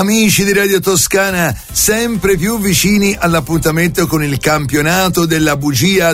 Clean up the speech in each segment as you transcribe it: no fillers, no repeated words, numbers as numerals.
Amici di Radio Toscana, sempre più vicini all'appuntamento con il campionato della bugia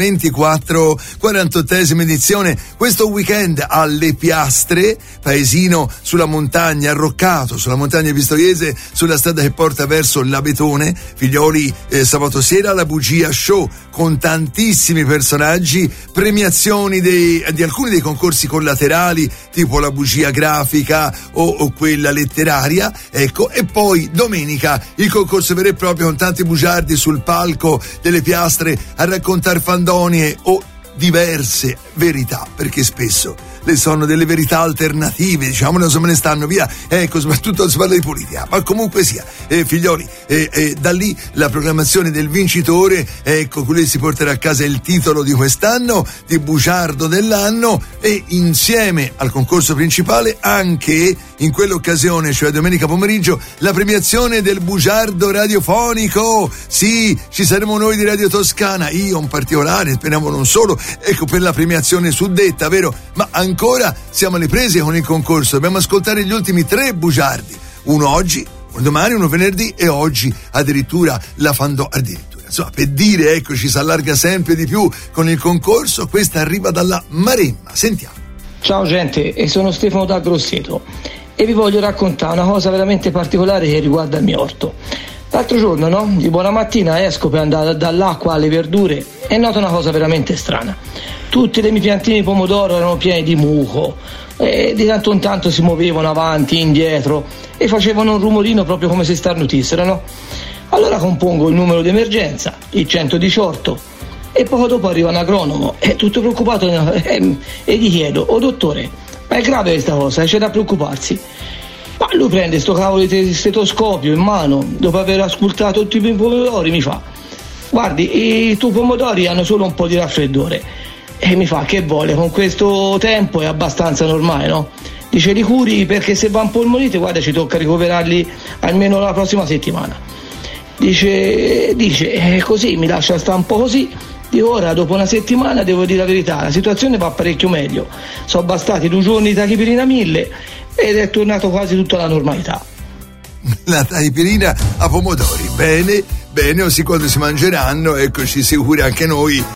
2024, 48esima edizione. Questo weekend alle Piastre, paesino sulla montagna, arroccato sulla montagna pistoiese, sulla strada che porta verso l'Abetone. Figlioli, sabato sera la bugia show con tantissimi personaggi, premiazioni di alcuni dei concorsi collaterali, tipo la bugia grafica o quella letteraria. Ecco, e poi domenica il concorso vero e proprio con tanti bugiardi sul palco delle Piastre a raccontare fandonie o diverse verità, perché spesso le sono delle verità alternative, diciamo, non so, me ne stanno via, ecco, soprattutto si parla di politica, ma comunque sia, figlioli, da lì la proclamazione del vincitore, ecco, quello si porterà a casa il titolo di quest'anno, di bugiardo dell'anno, e insieme al concorso principale anche in quell'occasione, cioè domenica pomeriggio, la premiazione del bugiardo radiofonico. Sì, ci saremo noi di Radio Toscana, io in particolare, speriamo non solo, ecco, per la premiazione suddetta, vero? Ma ancora siamo alle prese con il concorso, dobbiamo ascoltare gli ultimi 3 bugiardi, uno oggi, uno domani, uno venerdì e oggi addirittura la addirittura, insomma, per dire, ecco, ci si allarga sempre di più con il concorso. Questa arriva dalla Maremma, sentiamo. Ciao gente, e sono Stefano da Grosseto e vi voglio raccontare una cosa veramente particolare che riguarda il mio orto. L'altro giorno, no? Di buona mattina esco per andare dall'acqua alle verdure e noto una cosa veramente strana. Tutti le mie piantine di pomodoro erano piene di muco e di tanto in tanto si muovevano avanti, indietro e facevano un rumorino proprio come se starnutissero, no? Allora compongo il numero di emergenza, il 118, e poco dopo arriva un agronomo e tutto preoccupato e gli chiedo: "Oh dottore, ma è grave questa cosa, c'è da preoccuparsi?" Ma lui prende sto cavolo di stetoscopio in mano, dopo aver ascoltato tutti i miei pomodori, mi fa: "Guardi, i tuoi pomodori hanno solo un po' di raffreddore." E mi fa: "Che vuole, con questo tempo è abbastanza normale, no?" Dice: "Li curi, perché se va un polmonite, guarda, ci tocca ricoverarli almeno la prossima settimana." Dice, così mi lascia stare un po' così. Dico: "Ora, dopo una settimana, devo dire la verità, la situazione va parecchio meglio. Sono bastati 2 giorni di tachipirina 1000 ed è tornato quasi tutta la normalità." La tachipirina a pomodori, bene, o sì, quando si mangeranno, ecco, ci si cura anche noi